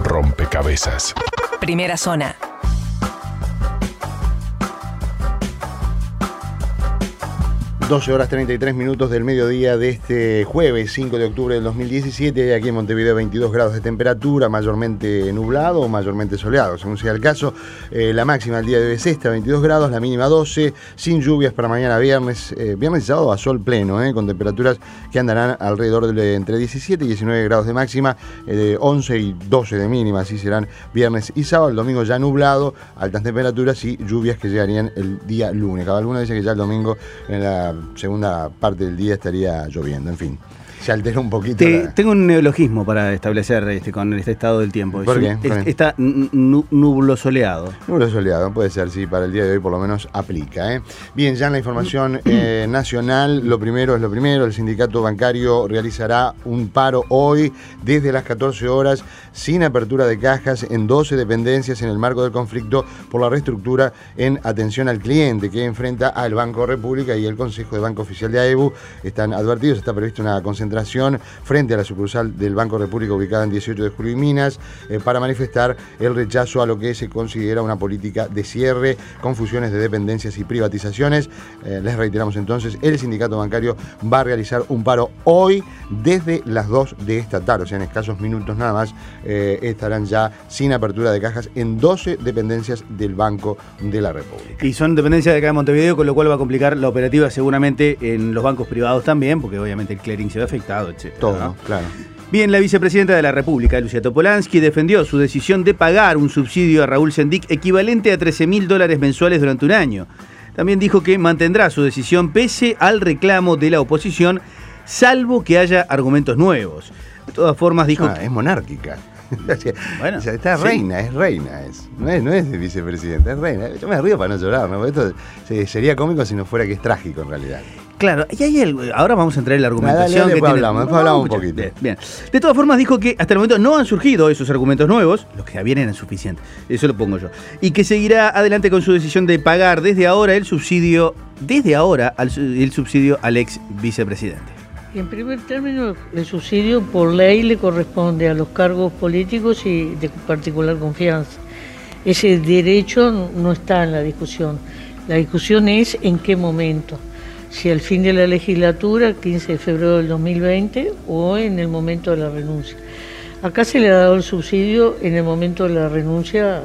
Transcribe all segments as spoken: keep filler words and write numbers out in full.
rompecabezas. Primera zona. doce horas treinta y tres minutos del mediodía de este jueves cinco de octubre del dos mil diecisiete. Hay aquí en Montevideo veintidós grados de temperatura, mayormente nublado o mayormente soleado, según sea el caso. Eh, la máxima del día de hoy es esta, veintidós grados, la mínima doce, sin lluvias para mañana viernes. Eh, viernes y sábado a sol pleno, eh, con temperaturas que andarán alrededor de entre diecisiete y diecinueve grados de máxima, eh, de once y doce de mínima, así serán viernes y sábado. El domingo ya nublado, altas temperaturas y lluvias que llegarían el día lunes. Cada alguno dice que ya el domingo en la segunda parte del día estaría lloviendo, en fin. Se altera un poquito. Te, la... Tengo un neologismo para establecer este, con este estado del tiempo. ¿Por es, qué? Es, está nublo soleado. Nublo soleado, puede ser, sí, para el día de hoy por lo menos aplica. ¿eh? Bien, ya en la información eh, nacional, lo primero es lo primero, el sindicato bancario realizará un paro hoy desde las catorce horas, sin apertura de cajas en doce dependencias en el marco del conflicto por la reestructura en atención al cliente que enfrenta al Banco República y el Consejo de Banco Oficial de A E B U. Están advertidos, está prevista una concentración frente a la sucursal del Banco República ubicada en dieciocho de julio y Minas eh, para manifestar el rechazo a lo que se considera una política de cierre, confusiones de dependencias y privatizaciones. Eh, les reiteramos entonces, el sindicato bancario va a realizar un paro hoy desde las dos de esta tarde, o sea, en escasos minutos nada más eh, estarán ya sin apertura de cajas en doce dependencias del Banco de la República. Y son dependencias de acá de Montevideo, con lo cual va a complicar la operativa seguramente en los bancos privados también, porque obviamente el clearing se va a afectado, etcétera. Todo, ¿no? claro. Bien, la vicepresidenta de la República, Lucia Topolansky, defendió su decisión de pagar un subsidio a Raúl Sendic equivalente a trece mil dólares mensuales durante un año. También dijo que mantendrá su decisión pese al reclamo de la oposición, salvo que haya argumentos nuevos. De todas formas, dijo... Ah, que... es monárquica. Bueno, o sea, está sí. reina, es reina, es. No es, no es de vicepresidenta, es reina. Yo me río para no llorar, ¿no? Esto sería cómico si no fuera que es trágico en realidad. Claro, y hay algo, ahora vamos a entrar en la argumentación. Dale, dale, que después tiene, hablamos, después no, hablamos un mucho, poquito. Bien, bien. De todas formas, dijo que hasta el momento no han surgido esos argumentos nuevos, los que habían eran suficientes, eso lo pongo yo, y que seguirá adelante con su decisión de pagar desde ahora el subsidio, desde ahora al, el subsidio al ex vicepresidente. En primer término, el subsidio por ley le corresponde a los cargos políticos y de particular confianza. Ese derecho no está en la discusión. La discusión es en qué momento. Si al fin de la legislatura, quince de febrero del dos mil veinte, o en el momento de la renuncia. Acá se le ha dado el subsidio en el momento de la renuncia.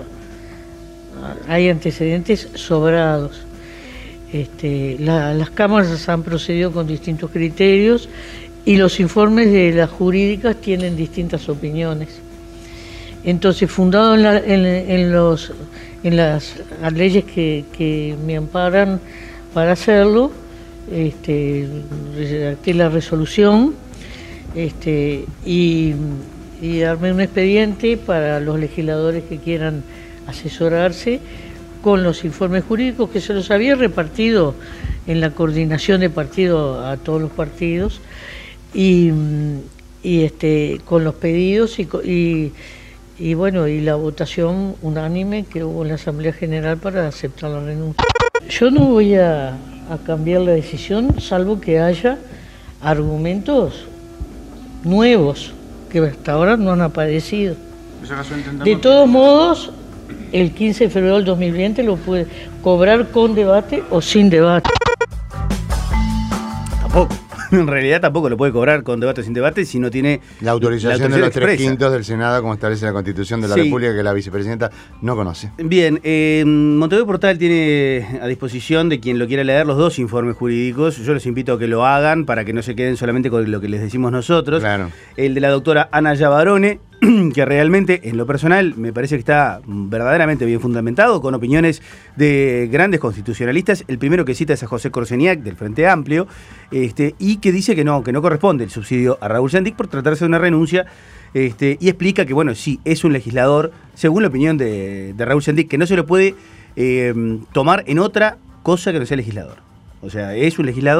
Hay antecedentes sobrados. Este, la, las cámaras han procedido con distintos criterios y los informes de las jurídicas tienen distintas opiniones. Entonces, fundado en, la, en, en, los, en las leyes que, que me amparan para hacerlo, este, redacté la resolución este, y, y armé un expediente para los legisladores que quieran asesorarse con los informes jurídicos que se los había repartido en la coordinación de partido a todos los partidos y, y este, con los pedidos y, y, y bueno y la votación unánime que hubo en la Asamblea General para aceptar la renuncia. Yo no voy a, a cambiar la decisión salvo que haya argumentos nuevos que hasta ahora no han aparecido. De todos modos, el quince de febrero del dos mil veinte lo puede cobrar con debate o sin debate. Tampoco. En realidad tampoco lo puede cobrar con debate o sin debate si no tiene la autorización, la autorización de los tres expresa. quintos del Senado, como establece la Constitución de la Sí. República, que la vicepresidenta no conoce. Bien, eh, Montevideo Portal tiene a disposición de quien lo quiera leer los dos informes jurídicos. Yo los invito a que lo hagan para que no se queden solamente con lo que les decimos nosotros. Claro. El de la doctora Ana Yavarone, que realmente, en lo personal, me parece que está verdaderamente bien fundamentado, con opiniones de grandes constitucionalistas. El primero que cita es a José Corseniak, del Frente Amplio, este, y que dice que no, que no corresponde el subsidio a Raúl Sendic por tratarse de una renuncia, este, y explica que, bueno, sí, es un legislador, según la opinión de, de Raúl Sendic, que no se lo puede eh, tomar en otra cosa que no sea legislador. O sea, es un legislador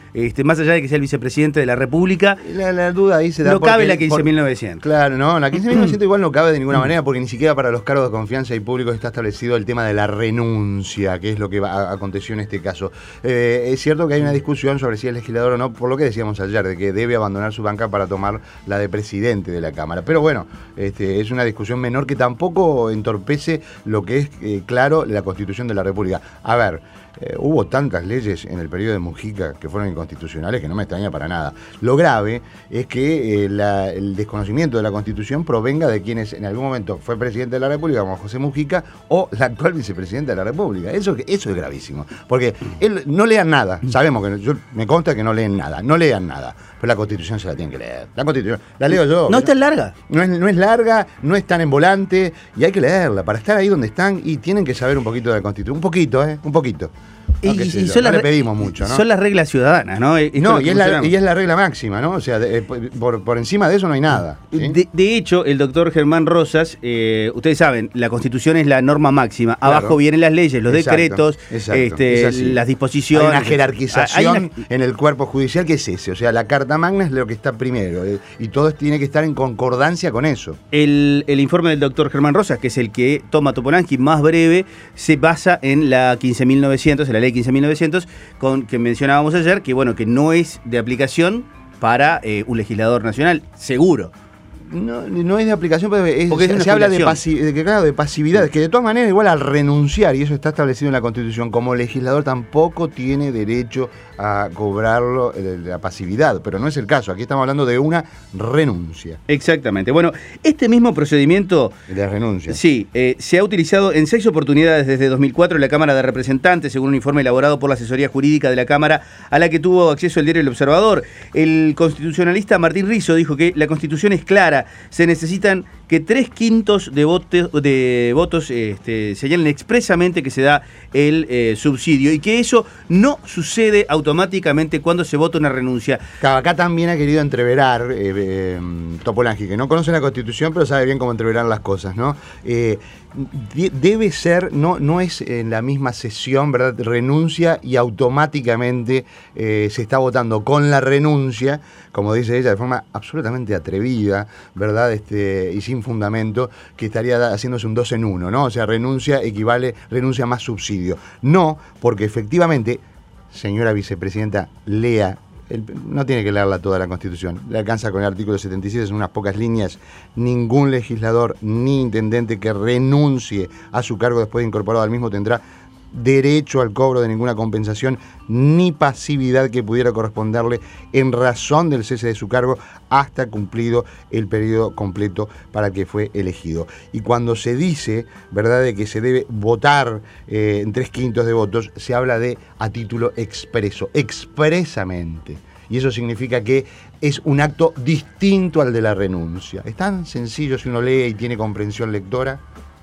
este, más allá de que sea el vicepresidente de la República, la, la duda ahí se da no porque, cabe la quince mil por, novecientos. Claro, no, la quince mil novecientos igual no cabe de ninguna manera, porque ni siquiera para los cargos de confianza y públicos está establecido el tema de la renuncia, que es lo que va, aconteció en este caso. Eh, es cierto que hay una discusión sobre si es legislador o no, por lo que decíamos ayer, de que debe abandonar su banca para tomar la de presidente de la Cámara. Pero bueno, este, es una discusión menor que tampoco entorpece lo que es, eh, claro, la Constitución de la República. A ver, eh, hubo tantas leyes en el periodo de Mujica que fueron inconstitucionales que no me extraña para nada. Lo grave es que eh, la, el desconocimiento de la Constitución provenga de quienes en algún momento fue presidente de la República, como José Mujica, o la actual vicepresidenta de la República. Eso, eso es gravísimo. Porque él, no lean nada. Sabemos que yo, me consta que no leen nada. No lean nada. Pero la Constitución se la tienen que leer. La Constitución, la leo yo. No es tan larga. No es, no es larga, no es tan en volante, y hay que leerla para estar ahí donde están, y tienen que saber un poquito de la Constitución. Un poquito, ¿eh? Un poquito. Y, no, y yo, son no las, le pedimos mucho, ¿no? Son las reglas ciudadanas, ¿no? Esto no, es y es, la, y es la regla máxima, ¿no? O sea, de, por, por encima de eso no hay nada. ¿sí? De, de hecho, el doctor Germán Rosas, eh, ustedes saben, la Constitución es la norma máxima. Claro. Abajo vienen las leyes, los exacto, decretos, exacto, este, las disposiciones. Hay una jerarquización hay una... en el cuerpo judicial que es ese. O sea, la Carta Magna es lo que está primero. Eh, y todo tiene que estar en concordancia con eso. El, el informe del doctor Germán Rosas, que es el que toma Topolansky, más breve, se basa en la quince mil novecientos, en la ley quince mil novecientos, con que mencionábamos ayer, que bueno, que no es de aplicación para eh, un legislador nacional, seguro. No, no es de aplicación, pero es, Porque es se, se habla de, pasi, de, que, claro, de pasividad, que de todas maneras igual al renunciar, y eso está establecido en la Constitución, como legislador tampoco tiene derecho a cobrarlo eh, la pasividad, pero no es el caso, aquí estamos hablando de una renuncia. Exactamente, bueno, este mismo procedimiento... De renuncia. Sí, eh, se ha utilizado en seis oportunidades desde dos mil cuatro en la Cámara de Representantes, según un informe elaborado por la asesoría jurídica de la Cámara, a la que tuvo acceso el diario El Observador. El constitucionalista Martín Rizzo dijo que la Constitución es clara. Se necesitan que tres quintos de, vote, de votos este, señalen expresamente que se da el eh, subsidio y que eso no sucede automáticamente cuando se vota una renuncia. Acá también ha querido entreverar eh, eh, Topolansky, que no conoce la Constitución, pero sabe bien cómo entreverar las cosas, ¿no? Eh, de, debe ser, no, no es en la misma sesión, ¿verdad? Renuncia y automáticamente eh, se está votando con la renuncia, como dice ella, de forma absolutamente atrevida, ¿verdad? Este, y sin fundamento, que estaría haciéndose un dos en uno, ¿no? O sea, renuncia equivale, renuncia más subsidio. No, porque efectivamente, señora vicepresidenta, lea, el, no tiene que leerla toda la Constitución, le alcanza con el artículo setenta y siete, en unas pocas líneas. Ningún legislador ni intendente que renuncie a su cargo después de incorporado al mismo tendrá derecho al cobro de ninguna compensación ni pasividad que pudiera corresponderle en razón del cese de su cargo hasta cumplido el periodo completo para que fue elegido. Y cuando se dice, ¿verdad?, de que se debe votar eh, en tres quintos de votos, se habla de a título expreso, expresamente. Y eso significa que es un acto distinto al de la renuncia. Es tan sencillo si uno lee y tiene comprensión lectora.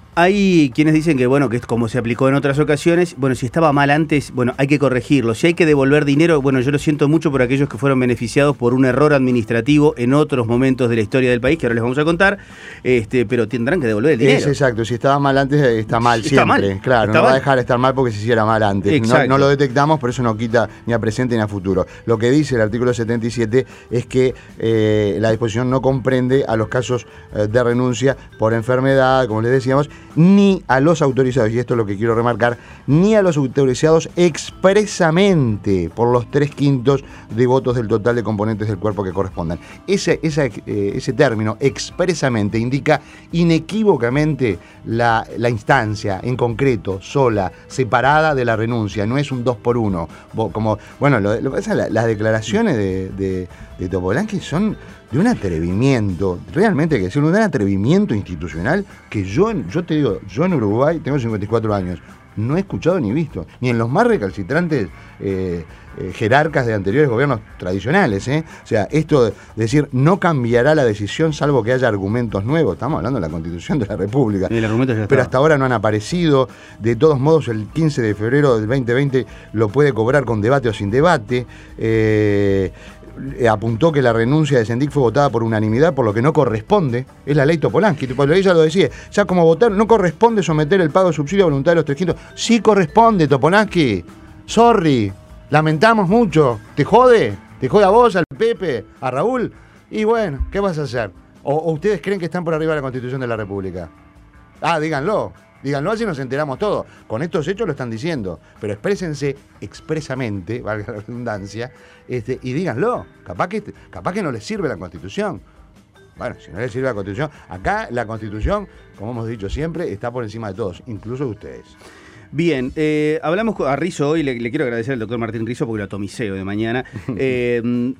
Hay quienes dicen que, bueno, que es como se aplicó en otras ocasiones. Bueno, si estaba mal antes, bueno, hay que corregirlo. Si hay que devolver dinero, bueno, yo lo siento mucho por aquellos que fueron beneficiados por un error administrativo en otros momentos de la historia del país, que ahora les vamos a contar, este, pero tendrán que devolver el dinero. Es exacto, si estaba mal antes, está mal está siempre. Mal. Claro, está no mal. va a dejar de estar mal porque se hiciera mal antes. No, no lo detectamos, pero eso no quita ni a presente ni a futuro. Lo que dice el artículo setenta y siete es que eh, la disposición no comprende a los casos eh, de renuncia por enfermedad, como les decíamos, ni a los autorizados, y esto es lo que quiero remarcar, ni a los autorizados expresamente por los tres quintos de votos del total de componentes del cuerpo que correspondan. Ese, esa, eh, ese término, expresamente, indica inequívocamente la, la instancia, en concreto, sola, separada de la renuncia, no es un dos por uno. Como, bueno, lo, lo que pasa, la, las declaraciones de, de, de Topolansky son de un atrevimiento, realmente hay que decirlo, de un atrevimiento institucional que yo, yo te digo, yo en Uruguay tengo cincuenta y cuatro años, no he escuchado ni visto, ni en los más recalcitrantes eh, eh, jerarcas de anteriores gobiernos tradicionales, ¿eh? O sea, esto de decir no cambiará la decisión salvo que haya argumentos nuevos, estamos hablando de la Constitución de la República, el argumento ya pero hasta ahora no han aparecido. De todos modos, el quince de febrero del veinte veinte lo puede cobrar con debate o sin debate. eh, apuntó que la renuncia de Sendik fue votada por unanimidad, por lo que no corresponde, es la ley Topolansky, cuando ella lo decía, ya como votar, no corresponde someter el pago de subsidio a voluntad de los tres quintos. Sí corresponde, Topolansky, sorry, Lamentamos mucho. ¿Te jode? ¿Te jode a vos, al Pepe, a Raúl? Y bueno, ¿qué vas a hacer? ¿O, o ustedes creen que están por arriba de la Constitución de la República? Ah, díganlo. Díganlo así nos enteramos todos. Con estos hechos lo están diciendo. Pero exprésense expresamente, valga la redundancia, este, y díganlo. Capaz que, capaz que no les sirve la Constitución. Bueno, si no les sirve la Constitución, acá la Constitución, como hemos dicho siempre, está por encima de todos, incluso de ustedes. Bien, eh, hablamos a Rizzo hoy, le, le quiero agradecer al doctor Martín Rizzo porque lo atomiceo de mañana. Eh,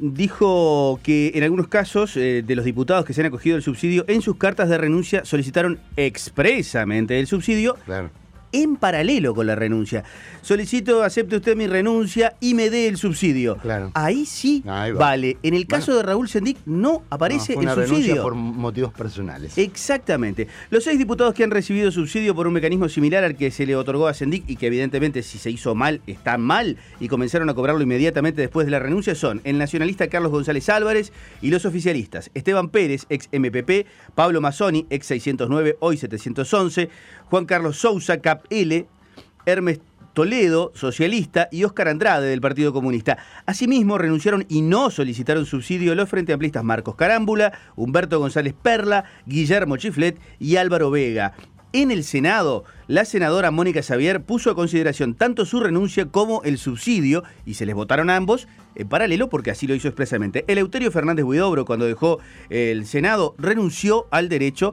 dijo que en algunos casos eh, de los diputados que se han acogido el subsidio, en sus cartas de renuncia solicitaron expresamente el subsidio. Claro. En paralelo con la renuncia. Solicito, acepte usted mi renuncia y me dé el subsidio. Claro. Ahí sí Ahí va. vale. En el caso bueno. de Raúl Sendic no aparece no, fue una el subsidio. Renuncia por motivos personales. Exactamente. Los seis diputados que han recibido subsidio por un mecanismo similar al que se le otorgó a Sendic y que evidentemente si se hizo mal, está mal y comenzaron a cobrarlo inmediatamente después de la renuncia son el nacionalista Carlos González Álvarez y los oficialistas Esteban Pérez, ex M P P, Pablo Mazzoni, ex seiscientos nueve, hoy setecientos once, Juan Carlos Sousa, Cap L, Hermes Toledo, socialista, y Óscar Andrade, del Partido Comunista. Asimismo, renunciaron y no solicitaron subsidio los frente amplistas Marcos Carámbula, Humberto González Perla, Guillermo Chiflet y Álvaro Vega. En el Senado, la senadora Mónica Xavier puso a consideración tanto su renuncia como el subsidio, y se les votaron a ambos en paralelo porque así lo hizo expresamente. Eleuterio Fernández Huidobro, cuando dejó el Senado, renunció al derecho,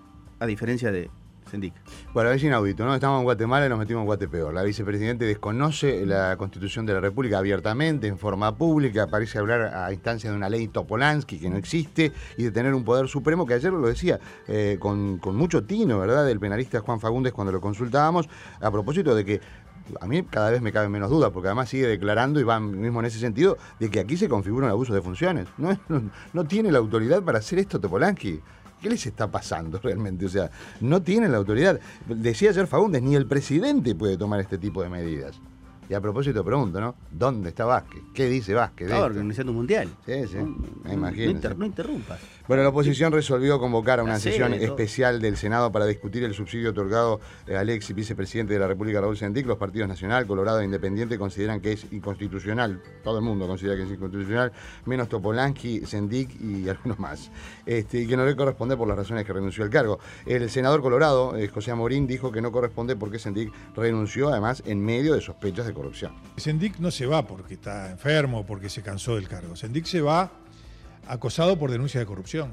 a diferencia de Sendic. Bueno, es inaudito, ¿no? Estamos en Guatemala y nos metimos en Guatepeor. La vicepresidente desconoce la Constitución de la República abiertamente, en forma pública, parece hablar a instancia de una ley Topolansky que no existe y de tener un poder supremo que ayer lo decía eh, con, con mucho tino, ¿verdad? Del penalista Juan Fagundes cuando lo consultábamos, a propósito de que a mí cada vez me cabe menos duda, porque además sigue declarando y va mismo en ese sentido, de que aquí se configura un abuso de funciones. No, no, no tiene la autoridad para hacer esto Topolansky. ¿Qué les está pasando realmente? O sea, no tienen la autoridad. Decía ayer Fagundes, ni el presidente puede tomar este tipo de medidas. Y a propósito pregunto, ¿no? ¿Dónde está Vázquez? ¿Qué dice Vázquez? Estaba organizando un mundial. Sí, sí, no, me imagino. No, inter, no interrumpas. Bueno, la oposición resolvió convocar a una Sí, sesión todo. especial del Senado para discutir el subsidio otorgado al ex vicepresidente de la República, Raúl Sendic. Los partidos Nacional, Colorado e Independiente consideran que es inconstitucional. Todo el mundo considera que es inconstitucional, menos Topolansky, Sendic y algunos más. Este, y que no le corresponde por las razones que renunció al cargo. El senador colorado, eh, José Amorín, dijo que no corresponde porque Sendic renunció, además, en medio de sospechas de corrupción. Sendic no se va porque está enfermo, porque se cansó del cargo. Sendic se va acosado por denuncia de corrupción.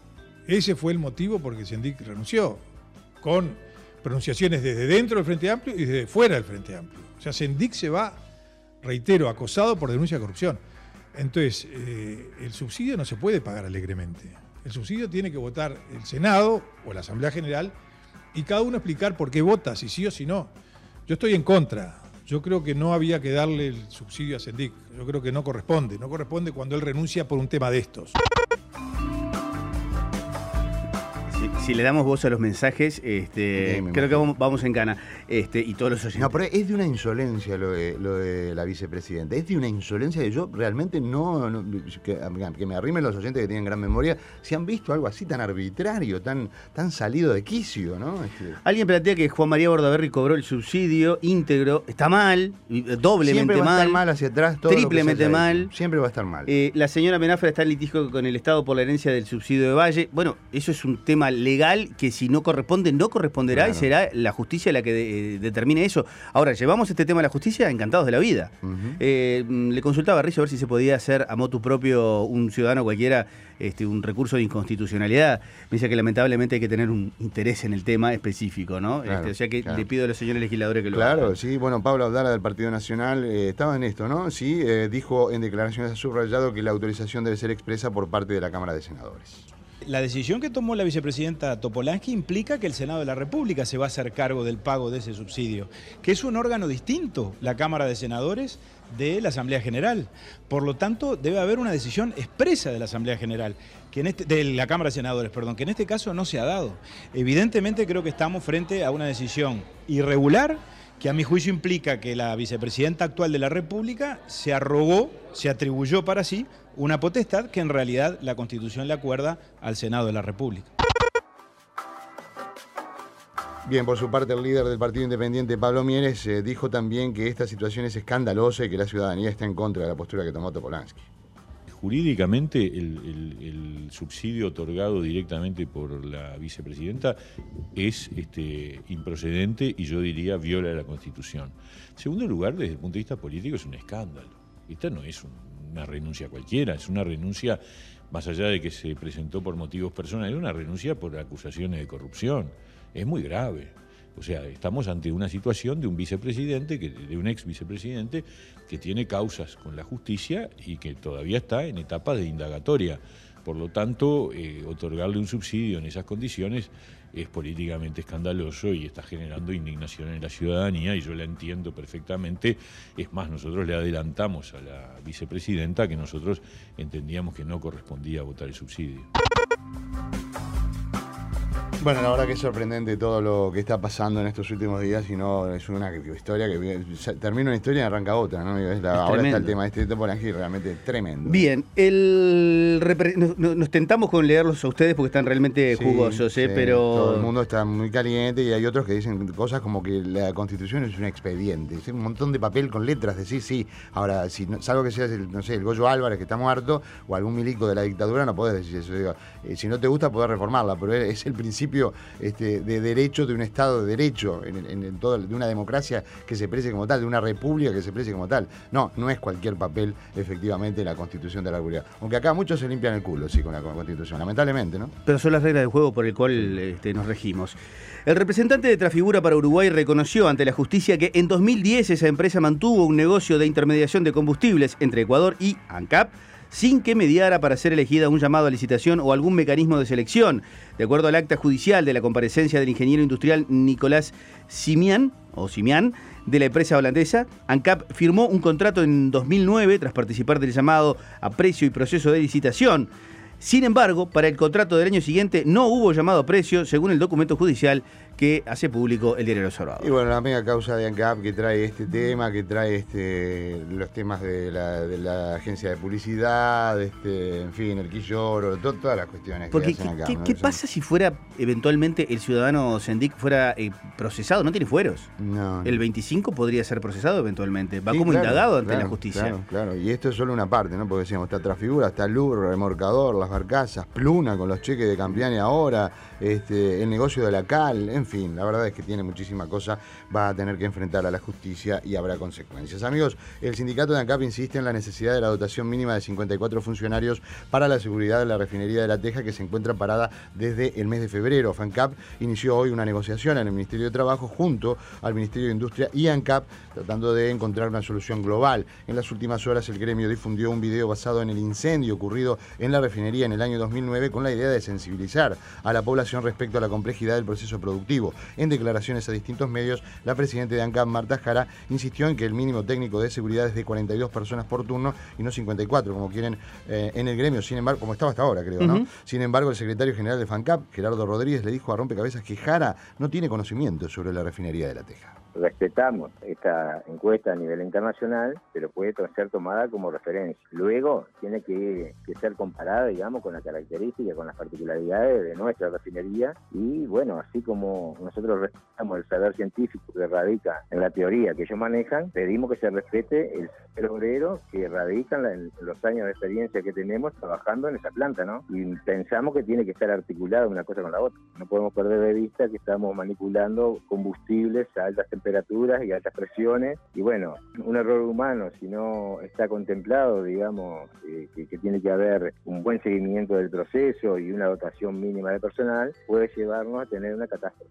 Ese fue el motivo por el que Sendic renunció, con pronunciaciones desde dentro del Frente Amplio y desde fuera del Frente Amplio. O sea, Sendic se va, reitero, acosado por denuncia de corrupción. Entonces, eh, el subsidio no se puede pagar alegremente. El subsidio tiene que votar el Senado o la Asamblea General y cada uno explicar por qué vota, si sí o si no. Yo estoy en contra. Yo creo que no había que darle el subsidio a Sendic. Yo creo que no corresponde. No corresponde cuando él renuncia por un tema de estos. Si, si le damos voz a los mensajes, este, sí, creo que vamos, vamos en cana. Este, y todos los oyentes. No, pero es de una insolencia lo de, lo de la vicepresidenta. Es de una insolencia que yo realmente no... no que, que me arrimen los oyentes que tienen gran memoria, si han visto algo así tan arbitrario, tan, tan salido de quicio, ¿no? Este... Alguien plantea que Juan María Bordaberry cobró el subsidio íntegro. Está mal, doblemente Siempre va mal. a estar mal hacia atrás. Todo triplemente lo que se mal. hecho. Siempre va a estar mal. Eh, la señora Menafra está en litigio con el Estado por la herencia del subsidio de Valle. Bueno, eso es un tema legal que si no corresponde, no corresponderá claro. y será la justicia la que de, determine eso. Ahora, llevamos este tema a la justicia encantados de la vida. Uh-huh. eh, le consultaba a Rizzo a ver si se podía hacer a motu propio un ciudadano cualquiera este, un recurso de inconstitucionalidad. Me dice que lamentablemente hay que tener un interés en el tema específico, ¿no? Claro, este, o sea que claro. le pido a los señores legisladores que lo Claro, hagan. sí. Bueno, Pablo Abdala del Partido Nacional eh, estaba en esto, ¿no? Sí, eh, dijo en declaraciones a subrayado que la autorización debe ser expresa por parte de la Cámara de Senadores. La decisión que tomó la vicepresidenta Topolansky implica que el Senado de la República se va a hacer cargo del pago de ese subsidio, que es un órgano distinto, la Cámara de Senadores, de la Asamblea General. Por lo tanto, debe haber una decisión expresa de la Asamblea General, que en este, de la Cámara de Senadores, perdón, que en este caso no se ha dado. Evidentemente creo que estamos frente a una decisión irregular, que a mi juicio implica que la vicepresidenta actual de la República se arrogó, se atribuyó para sí una potestad que en realidad la Constitución le acuerda al Senado de la República. Bien, por su parte el líder del Partido Independiente, Pablo Mieres, eh, dijo también que esta situación es escandalosa y que la ciudadanía está en contra de la postura que tomó Topolansky. Jurídicamente, el, el, el subsidio otorgado directamente por la vicepresidenta es este, improcedente y yo diría viola la Constitución. En segundo lugar, desde el punto de vista político, es un escándalo. Esta no es un, una renuncia cualquiera, es una renuncia, más allá de que se presentó por motivos personales, una renuncia por acusaciones de corrupción. Es muy grave. O sea, estamos ante una situación de un vicepresidente, que, de un ex vicepresidente, que tiene causas con la justicia y que todavía está en etapa de indagatoria. Por lo tanto, eh, otorgarle un subsidio en esas condiciones es políticamente escandaloso y está generando indignación en la ciudadanía, y yo la entiendo perfectamente. Es más, nosotros le adelantamos a la vicepresidenta que nosotros entendíamos que no correspondía votar el subsidio. Bueno, la verdad que es sorprendente todo lo que está pasando en estos últimos días, y no es una historia que termina una historia y arranca otra, ¿no? Es la, es ahora está el tema de este Topolansky realmente tremendo. Bien, el, nos, nos tentamos con leerlos a ustedes porque están realmente sí, jugosos, ¿eh? Sí, Pero todo el mundo está muy caliente y hay otros que dicen cosas como que la Constitución es un expediente. Es un montón de papel con letras, decir sí. Ahora, si no, salvo que seas el, no sé, el Goyo Álvarez, que está muerto, o algún milico de la dictadura, no podés decir eso. Digo, eh, si no te gusta, podés reformarla, pero es el principio Este, de derecho, de un Estado de derecho, en, en, en todo, de una democracia que se precie como tal, de una república que se precie como tal. No, no es cualquier papel, efectivamente, la Constitución de la República. Aunque acá muchos se limpian el culo, sí, con la, con la Constitución, lamentablemente, ¿no? Pero son las reglas del juego por el cual este, nos regimos. El representante de Trafigura para Uruguay reconoció ante la justicia que en dos mil diez esa empresa mantuvo un negocio de intermediación de combustibles entre Ecuador y ANCAP, sin que mediara para ser elegida un llamado a licitación o algún mecanismo de selección. De acuerdo al acta judicial de la comparecencia del ingeniero industrial Nicolás Simian, o Simian, de la empresa holandesa, ANCAP firmó un contrato en dos mil nueve tras participar del llamado a precio y proceso de licitación. Sin embargo, para el contrato del año siguiente no hubo llamado a precio, según el documento judicial que hace público el Diario El Observador. Y bueno, la mega causa de ANCAP que trae este tema, que trae este los temas de la, de la agencia de publicidad, este, en fin, el quilloro, to, todas las cuestiones Porque, que hacen ¿qué, acá. ¿qué, ¿no? ¿qué pasa si fuera eventualmente el ciudadano Sendik fuera eh, procesado? No tiene fueros. No. El veinticinco podría ser procesado eventualmente. Va Sí, como claro, indagado ante claro, la justicia. Claro, claro. Y esto es solo una parte, ¿no? Porque decíamos, está Trafigura, está Lur, Remorcador, Las Barcazas, Pluna con los cheques de Campiani ahora, este, el negocio de la Cal, en fin, la verdad es que tiene muchísima cosa, va a tener que enfrentar a la justicia y habrá consecuencias. Amigos, el sindicato de ANCAP insiste en la necesidad de la dotación mínima de cincuenta y cuatro funcionarios para la seguridad de la refinería de La Teja, que se encuentra parada desde el mes de febrero. FANCAP inició hoy una negociación en el Ministerio de Trabajo junto al Ministerio de Industria y ANCAP, tratando de encontrar una solución global. En las últimas horas el gremio difundió un video basado en el incendio ocurrido en la refinería en el año dos mil nueve con la idea de sensibilizar a la población respecto a la complejidad del proceso productivo. En declaraciones a distintos medios, la presidenta de ANCAP, Marta Jara, insistió en que el mínimo técnico de seguridad es de cuarenta y dos personas por turno y no cincuenta y cuatro, como quieren eh, en el gremio, sin embargo, como estaba hasta ahora, creo, ¿no? Uh-huh. Sin embargo, el secretario general de FANCAP, Gerardo Rodríguez, le dijo a Rompecabezas que Jara no tiene conocimiento sobre la refinería de La Teja. Respetamos esta encuesta a nivel internacional, pero puede ser tomada como referencia. Luego tiene que, que ser comparada, digamos, con las características, con las particularidades de nuestra refinería. Y bueno, así como nosotros respetamos el saber científico que radica en la teoría que ellos manejan, pedimos que se respete el saber obrero que radica en los años de experiencia que tenemos trabajando en esa planta, ¿no? Y pensamos que tiene que estar articulada una cosa con la otra. No podemos perder de vista que estamos manipulando combustibles a altas temperaturas temperaturas y altas presiones, y bueno, un error humano, si no está contemplado, digamos, eh, que, que tiene que haber un buen seguimiento del proceso y una dotación mínima de personal, puede llevarnos a tener una catástrofe.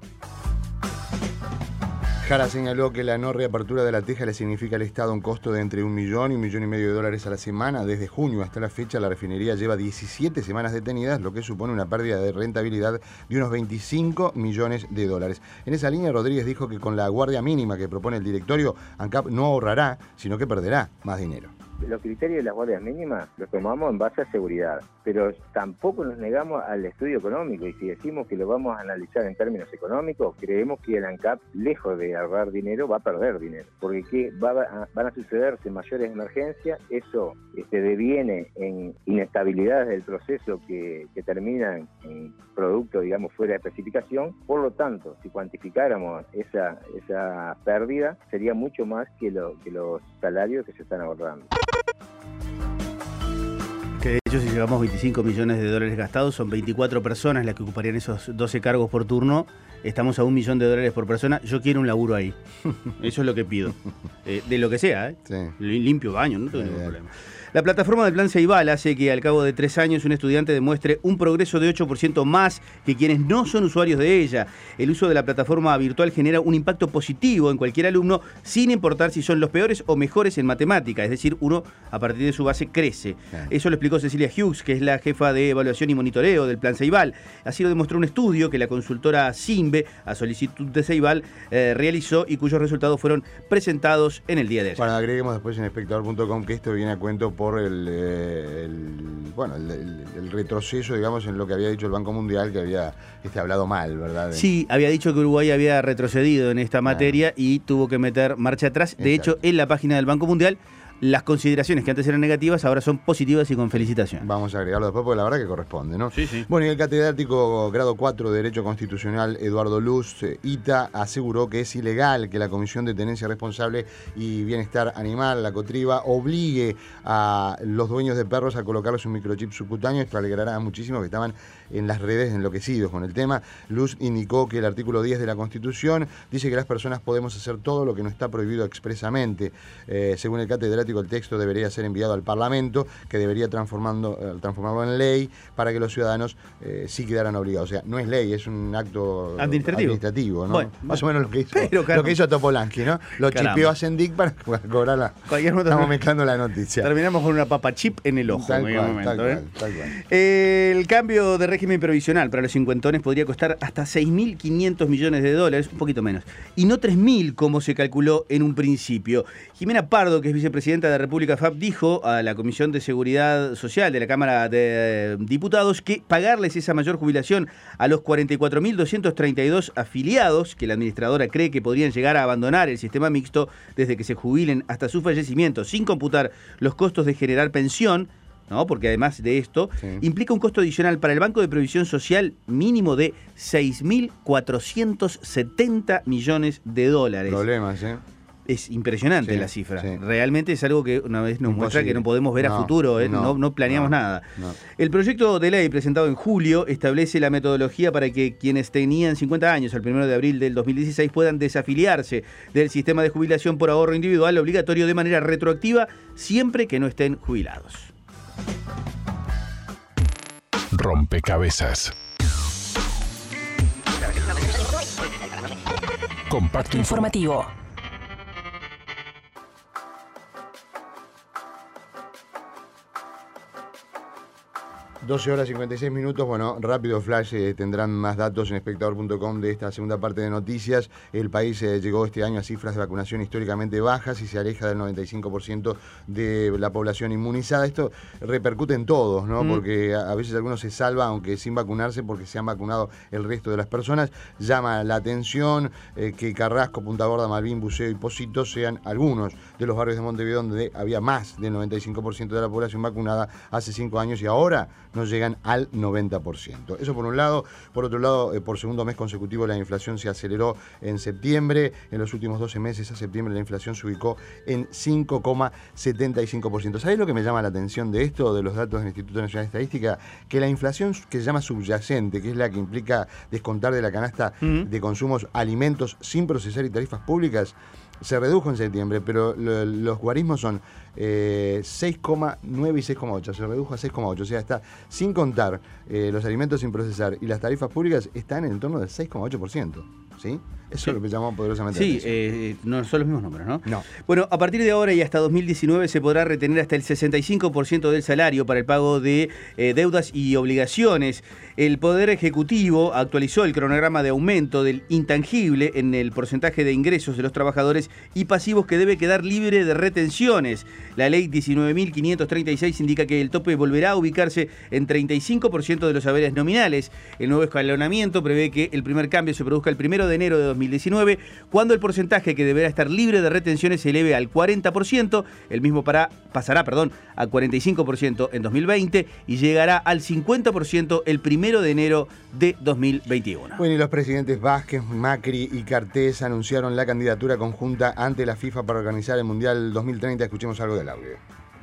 Jara señaló que la no reapertura de La Teja le significa al Estado un costo de entre un millón y un millón y medio de dólares a la semana. Desde junio hasta la fecha, la refinería lleva diecisiete semanas detenidas, lo que supone una pérdida de rentabilidad de unos veinticinco millones de dólares. En esa línea, Rodríguez dijo que con la guardia mínima que propone el directorio, ANCAP no ahorrará, sino que perderá más dinero. los criterios de las guardias mínimas los tomamos en base a seguridad, pero tampoco nos negamos al estudio económico, y si decimos que lo vamos a analizar en términos económicos, creemos que el ANCAP, lejos de ahorrar dinero, va a perder dinero, porque ¿qué va a, van a sucederse mayores emergencias? Eso este, deviene en inestabilidades del proceso que, que terminan en producto, digamos, fuera de especificación. Por lo tanto, si cuantificáramos esa, esa pérdida, sería mucho más que, lo, que los salarios que se están ahorrando. Que de hecho, si llevamos veinticinco millones de dólares gastados, son veinticuatro personas las que ocuparían esos doce cargos por turno. Estamos a un millón de dólares por persona. Yo quiero un laburo ahí. Eso es lo que pido. Eh, de lo que sea, ¿eh? Sí. Limpio baño, no tengo ningún problema. La plataforma del Plan Ceibal hace que al cabo de tres años un estudiante demuestre un progreso de ocho por ciento más que quienes no son usuarios de ella. El uso de la plataforma virtual genera un impacto positivo en cualquier alumno, sin importar si son los peores o mejores en matemática. Es decir, uno a partir de su base crece. Claro. Eso lo explicó Cecilia Hughes, que es la jefa de evaluación y monitoreo del Plan Ceibal. Así lo demostró un estudio que la consultora Simbe, a solicitud de Ceibal, eh, realizó y cuyos resultados fueron presentados en el día de ayer. Bueno, agreguemos después en espectador punto com que esto viene a cuento por por el, el, bueno, el, el, el retroceso, digamos, en lo que había dicho el Banco Mundial, que había este, hablado mal, ¿verdad? Sí, había dicho que Uruguay había retrocedido en esta materia, ah, y tuvo que meter marcha atrás. De Exacto. hecho, en la página del Banco Mundial, las consideraciones que antes eran negativas ahora son positivas y con felicitación. Vamos a agregarlo después porque la verdad que corresponde, ¿no? Sí, sí. Bueno, y el catedrático grado cuatro de Derecho Constitucional Eduardo Luz, eh, ITA, aseguró que es ilegal que la Comisión de Tenencia Responsable y Bienestar Animal, la COTRIBA, obligue a los dueños de perros a colocarles un microchip subcutáneo. Esto alegrará a muchísimos que estaban en las redes enloquecidos con el tema. Luz indicó que el artículo diez de la Constitución dice que las personas podemos hacer todo lo que no está prohibido expresamente. Eh, según el catedrático, el texto debería ser enviado al Parlamento, que debería transformando, eh, transformarlo en ley para que los ciudadanos eh, sí quedaran obligados. O sea, no es ley, es un acto administrativo, administrativo ¿no? Bueno, Más bueno. o menos lo que hizo, pero, lo que hizo Topolansky, ¿no? Lo caramba. chipeó a Sendik para, para cobrar la... Cualquier Estamos mezclando la noticia. Terminamos con una papa chip en el ojo. Tal cual, momento, tal, ¿eh? cual, tal cual. El cambio de régimen provisional para los cincuentones podría costar hasta seis mil quinientos millones de dólares, un poquito menos, y no tres mil como se calculó en un principio. Jimena Pardo, que es vicepresidenta de República F A P, dijo a la Comisión de Seguridad Social de la Cámara de Diputados que pagarles esa mayor jubilación a los cuarenta y cuatro mil doscientos treinta y dos afiliados, que la administradora cree que podrían llegar a abandonar el sistema mixto desde que se jubilen hasta su fallecimiento, sin computar los costos de generar pensión, ¿no? Porque además de esto, sí. implica un costo adicional para el Banco de Previsión Social mínimo de seis mil cuatrocientos setenta millones de dólares. Problemas, ¿eh? Es impresionante sí, la cifra. Sí. Realmente es algo que una vez nos Imposible. muestra que no podemos ver no, a futuro, ¿eh? no, no, no planeamos no, nada. No. El proyecto de ley presentado en julio establece la metodología para que quienes tenían cincuenta años al primero de abril del dos mil dieciséis puedan desafiliarse del sistema de jubilación por ahorro individual obligatorio de manera retroactiva siempre que no estén jubilados. Rompecabezas. Compacto informativo. doce horas cincuenta y seis minutos, bueno, rápido flash, eh, tendrán más datos en espectador punto com de esta segunda parte de noticias. El país eh, llegó este año a cifras de vacunación históricamente bajas y se aleja del noventa y cinco por ciento de la población inmunizada. Esto repercute en todos, ¿no? Mm. Porque a, a veces algunos se salva, aunque sin vacunarse, porque se han vacunado el resto de las personas. Llama la atención eh, que Carrasco, Punta Gorda, Malvin, Buceo y Positos sean algunos de los barrios de Montevideo donde había más del noventa y cinco por ciento de la población vacunada hace cinco años y ahora no llegan al noventa por ciento. Eso por un lado. Por otro lado, eh, por segundo mes consecutivo la inflación se aceleró en septiembre. En los últimos doce meses a septiembre la inflación se ubicó en cinco coma setenta y cinco por ciento. ¿Sabés lo que me llama la atención de esto, de los datos del Instituto Nacional de Estadística? Que la inflación que se llama subyacente, que es la que implica descontar de la canasta uh-huh. de consumos alimentos sin procesar y tarifas públicas, se redujo en septiembre, pero lo, los guarismos son eh, seis coma nueve y seis coma ocho, se redujo a seis coma ocho, o sea, está sin contar eh, los alimentos sin procesar y las tarifas públicas, están en el entorno del seis coma ocho por ciento. ¿sí? Eso Sí. es lo que llamamos poderosamente la Sí, atención. eh, no son los mismos números, ¿no? No. Bueno, a partir de ahora y hasta dos mil diecinueve se podrá retener hasta el sesenta y cinco por ciento del salario para el pago de eh, deudas y obligaciones. El Poder Ejecutivo actualizó el cronograma de aumento del intangible en el porcentaje de ingresos de los trabajadores y pasivos que debe quedar libre de retenciones. La ley diecinueve mil quinientos treinta y seis indica que el tope volverá a ubicarse en treinta y cinco por ciento de los haberes nominales. El nuevo escalonamiento prevé que el primer cambio se produzca el primero de enero de dos mil diecinueve, cuando el porcentaje que deberá estar libre de retenciones se eleve al cuarenta por ciento, el mismo para, pasará perdón, a cuarenta y cinco por ciento en dos mil veinte y llegará al cincuenta por ciento el primero de enero de dos mil veintiuno. Bueno, y los presidentes Vázquez, Macri y Cartés anunciaron la candidatura conjunta ante la FIFA para organizar el Mundial dos mil treinta. Escuchemos algo del audio.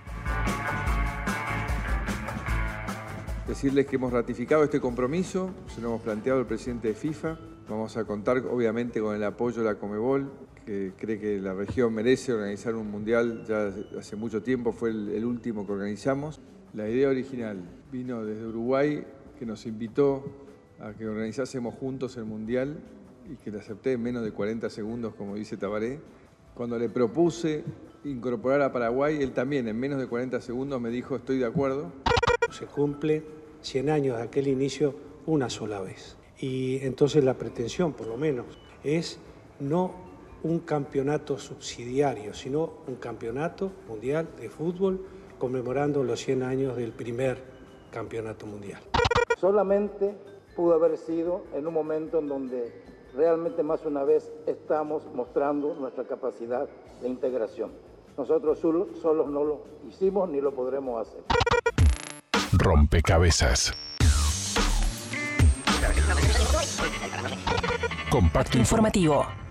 Decirles que hemos ratificado este compromiso, se lo hemos planteado al presidente de FIFA. Vamos a contar obviamente con el apoyo de la Conmebol, que cree que la región merece organizar un mundial. Ya hace mucho tiempo fue el, el último que organizamos. La idea original vino desde Uruguay, que nos invitó a que organizásemos juntos el mundial y que le acepté en menos de cuarenta segundos, como dice Tabaré. Cuando le propuse incorporar a Paraguay, él también en menos de cuarenta segundos me dijo estoy de acuerdo. Se cumple cien años de aquel inicio una sola vez. Y entonces la pretensión, por lo menos, es no un campeonato subsidiario, sino un campeonato mundial de fútbol conmemorando los cien años del primer campeonato mundial. Solamente pudo haber sido en un momento en donde realmente más una vez estamos mostrando nuestra capacidad de integración. Nosotros solos no lo hicimos ni lo podremos hacer. Rompecabezas. Compacto informativo.